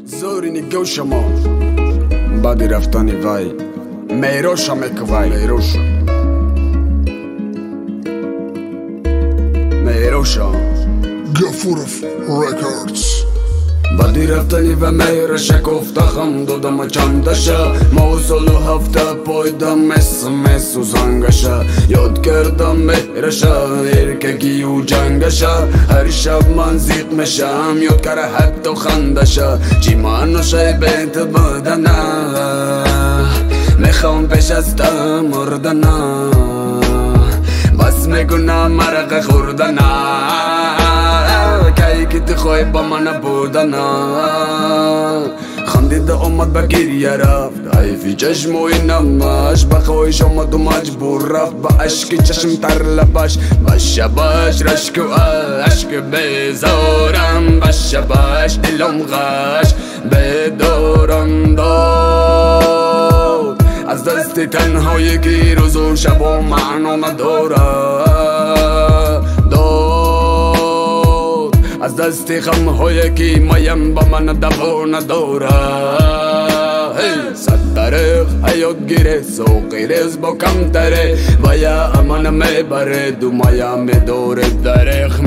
زوری نگو شما بعدی رفتنی وای میروشا مکوای میروشا Gafurov Records. بعدی رفتنی و میروشا گفتخم دادم چندشا موصول هفته پایدم اسم سوزنگشا یاد کردم میروشا ارکگی و جنگشا هر شب من زیق میشم یاد کرده حتی خندشا چی منو شای بیت بدنه میخوام پیش از تا مردنه بس میگونم مرق خوردنه کی که تو خواه با من بودنه خندیده اومد به گریه رفت حیفی چشم و اینمش بخواهش اومد و مجبور رفت با عشق چشم تر لبش بشبش رشک و عشق بزارم بشبش دلم غش بدارم داد از دست تنهایی که روز و شب و معنا نداره داد از دست غمهایی که مایم با من دوا نداره صد طریق حیات گیره سوقی ریز با کم تره و یا امان میبره دو مایا میدوره دریخ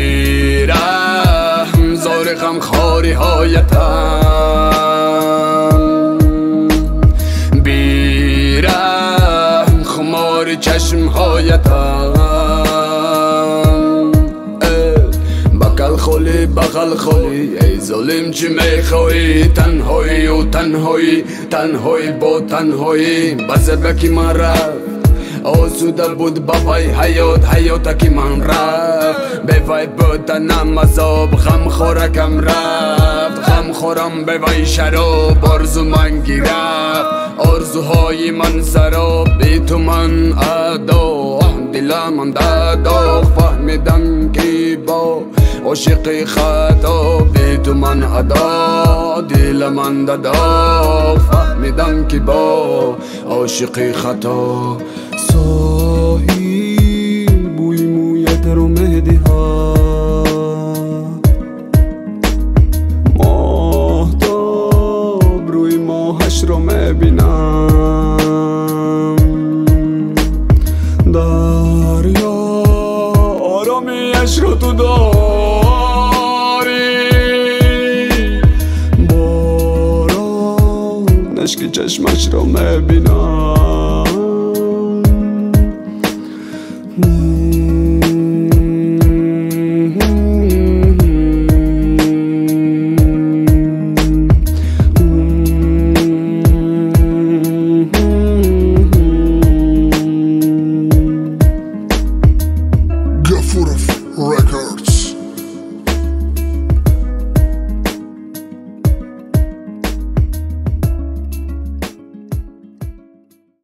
بیرم زار غم خاری هایتم بیرم خمار چشم هایتم بغل خولی ای ظالم چی میخوایی تنهایی و تنهایی با تنهایی بس بکی من رفت آسوده بود بابای حیات که من رفت به وای بودنم عذاب غم خورکم رفت غم خورم به وای شراب آرزو من گرفت آرزوهای من سراب بی تو من ادا دل من داغ فهمیدم که با عاشقی خطا بی تو من ادا دل من داغ فهمیدم که با عاشقی خطا ساحل بوی مویت رو مهدی ها ماهتاب روی ماهش رو میبینم دریا آرامیش رو تو داری باران اشک چشمش رو میبینم